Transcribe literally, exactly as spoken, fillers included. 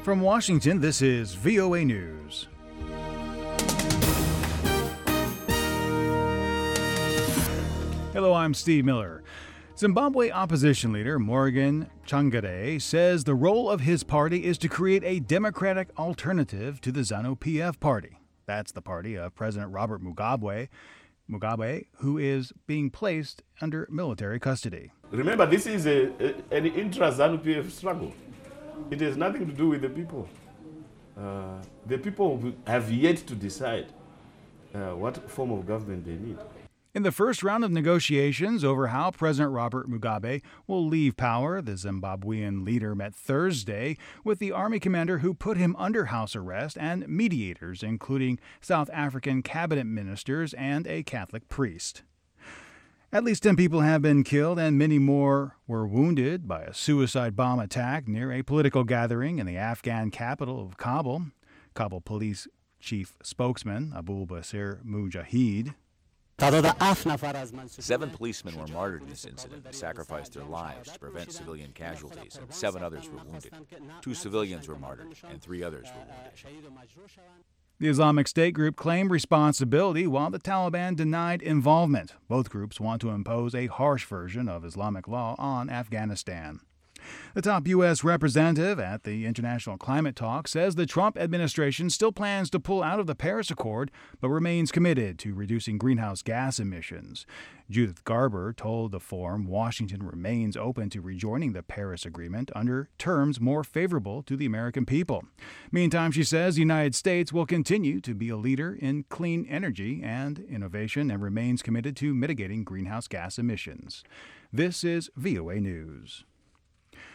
From Washington, this is V O A News. Hello, I'm Steve Miller. Zimbabwe opposition leader Morgan Tsvangirai says the role of his party is to create a democratic alternative to the ZANU-P F party. That's the party of President Robert Mugabe, Mugabe, who is being placed under military custody. Remember, this is a, a, an intra-ZANU-P F struggle. It has nothing to do with the people. Uh, the people have yet to decide uh, what form of government they need. In the first round of negotiations over how President Robert Mugabe will leave power, the Zimbabwean leader met Thursday with the army commander who put him under house arrest and mediators, including South African cabinet ministers and a Catholic priest. At least ten people have been killed and many more were wounded by a suicide bomb attack near a political gathering in the Afghan capital of Kabul. Kabul police chief spokesman Abul Basir Mujahid. Seven policemen were martyred in this incident. They sacrificed their lives to prevent civilian casualties, and seven others were wounded. Two civilians were martyred, and three others were wounded. The Islamic State group claimed responsibility while the Taliban denied involvement. Both groups want to impose a harsh version of Islamic law on Afghanistan. The top U S representative at the International Climate Talk says the Trump administration still plans to pull out of the Paris Accord, but remains committed to reducing greenhouse gas emissions. Judith Garber told the forum Washington remains open to rejoining the Paris Agreement under terms more favorable to the American people. Meantime, she says the United States will continue to be a leader in clean energy and innovation and remains committed to mitigating greenhouse gas emissions. This is V O A News.